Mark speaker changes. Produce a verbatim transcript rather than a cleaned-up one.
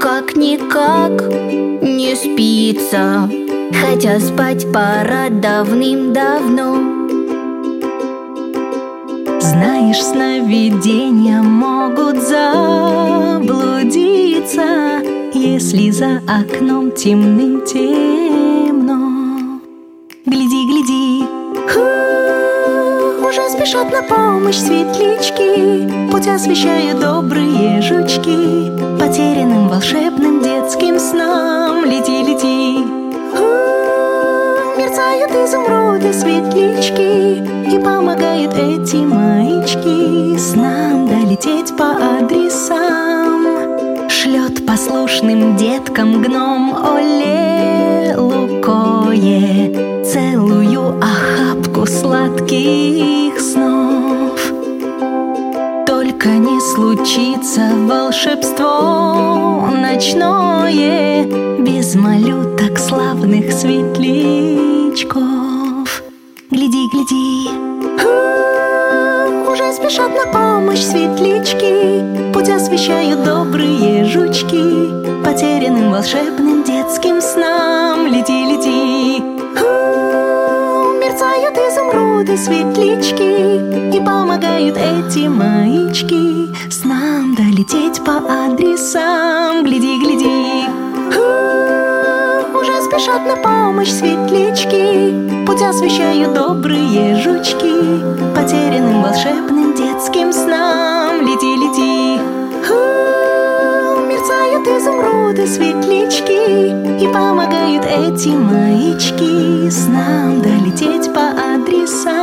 Speaker 1: Как-никак не спится, хотя спать пора давным-давно.
Speaker 2: Знаешь, сновидения могут заблудиться, если за окном темным-темно. Гляди, гляди, ху, уже спешат на помощь светлячки, путь освещают добрые жучки, потерянным волшебным детским снам. Лети, лети, ху, мерцают изумруды светлячки, и помогают эти маячки с нам долететь по адресам. Шлет послушным деткам гном Оле Лукое целую охапку сладких снов. Только не случится волшебство ночное без малюток славных светлячков. Гляди, гляди, уже спешат на помощь светлячки, путь освещают добрые жучки, потерянным волшебным детским снам. Лети, лети, мерцают изумруды светлячки, и помогают эти маячки с нам долететь по адресам. Гляди, гляди, уже спешат на помощь светлячки, путь освещают добрые жучки, потерянным волшебным детским снам. Лети, лети, мерцают изумруды светлячки, и помогают эти маячки с нам долететь по адресам.